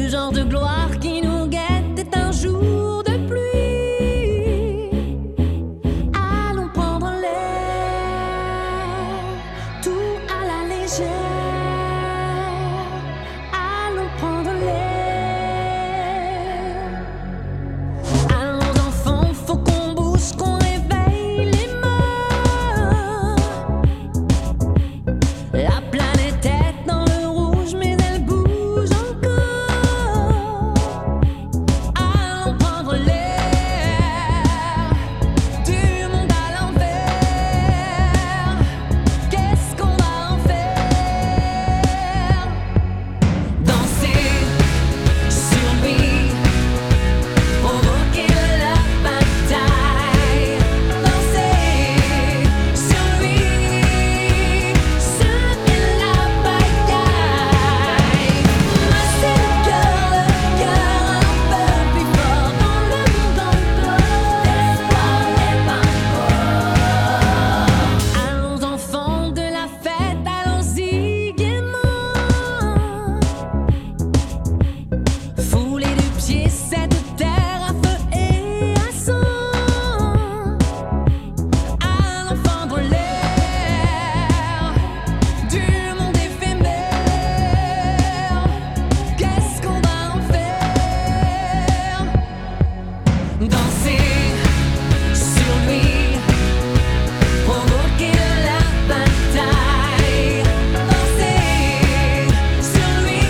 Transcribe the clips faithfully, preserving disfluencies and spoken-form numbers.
Ce genre de gloire qui nous guette est un jour de pluie. Allons prendre l'air, tout à la légère. Allons prendre l'air. Allons enfants, faut qu'on bouge, qu'on réveille les morts. La planète est dans le rouge, mais elle bouge encore. Allons prendre l'air du monde à l'envers. Qu'est-ce qu'on va en faire? Danser sur lui, provoquer la bataille. Danser sur lui, semer la bagaille. Masser le cœur, le cœur un peu plus fort dans le monde encore. L'espoir n'est pas mort. Allons enfants de la fête, allons-y gaiement. Fouler du pied cette terre à feu et à sang. Allons fendre l'air du monde éphémère. Qu'est-ce qu'on va en faire? Danser sur lui, provoquer la bataille. Danser sur lui,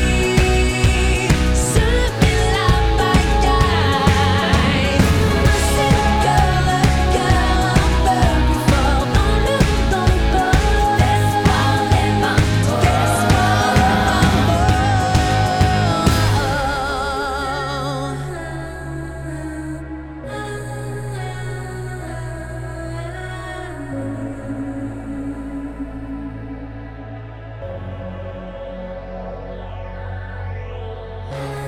semer la bagaille. Masser le cœur, le cœur un peu plus fort dans le monde encore. L'espoir n'est pas trop. L'espoir n'est pas trop.